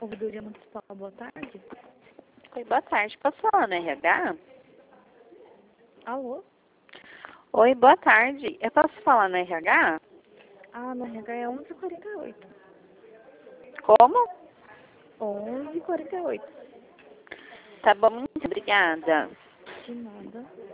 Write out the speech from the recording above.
Ouvidoria Municipal, boa tarde. Oi, boa tarde. Posso falar no RH? Alô? Oi, boa tarde. Eu posso falar no RH? Ah, no RH é 11h48. Como? 11h48. Tá bom, muito obrigada. De nada.